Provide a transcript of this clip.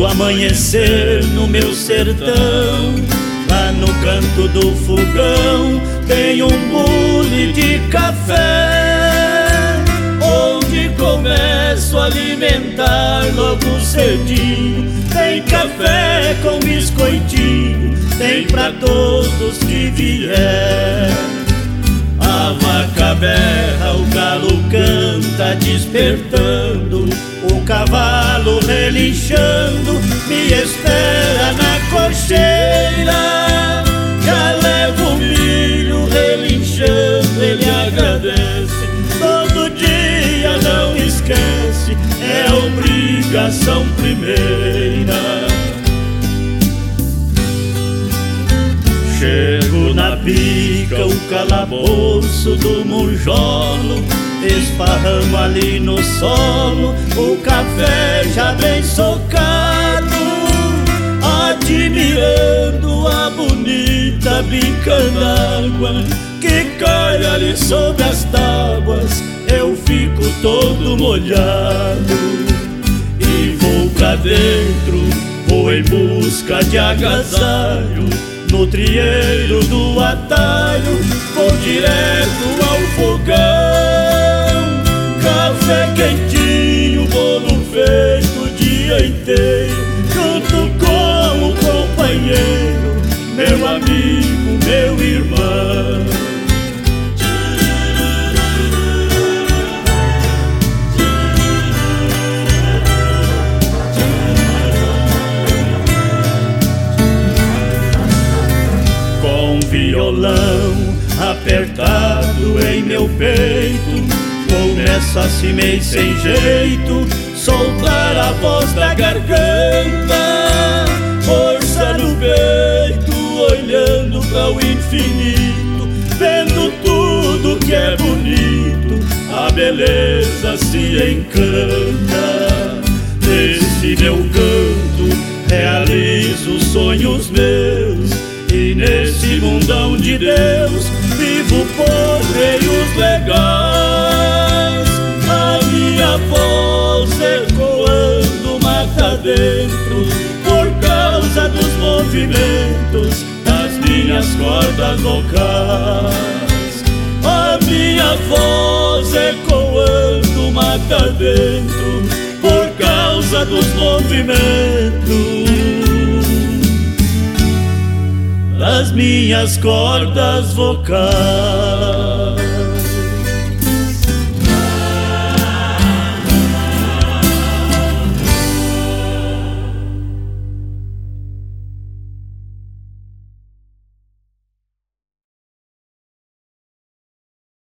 do amanhecer no meu sertão. Lá no canto do fogão tem um bule de café, onde começo a alimentar logo cedinho. Tem café com biscoitinho, tem pra todos que vier. A vaca berra, o galo canta despertando, o cavalo relinchando me espera na cocheira. Já levo o milho relinchando, ele agradece. Todo dia não esquece, é obrigação primeira. Chego na bica, o calabouço do monjolo, esparramo ali no solo o café já bem socado, admirando a bonita bica d'água que cai ali sob as tábuas. Eu fico todo molhado e vou pra dentro, vou em busca de agasalho. No trieiro do atalho vou direto ao fogão. Café quentinho, bolo feito o dia inteiro, junto com o companheiro, meu amigo, meu irmão. Violão apertado em meu peito, começo assim meio sem jeito soltar a voz da garganta. Força no peito, olhando para o infinito, vendo tudo que é bonito, a beleza se encanta. Nesse meu canto realizo os sonhos meus, e nesse mundão de Deus vivo por meios legais. A minha voz ecoando mata dentro, por causa dos movimentos das minhas cordas vocais. A minha voz ecoando mata dentro, por causa dos movimentos das minhas cordas vocais.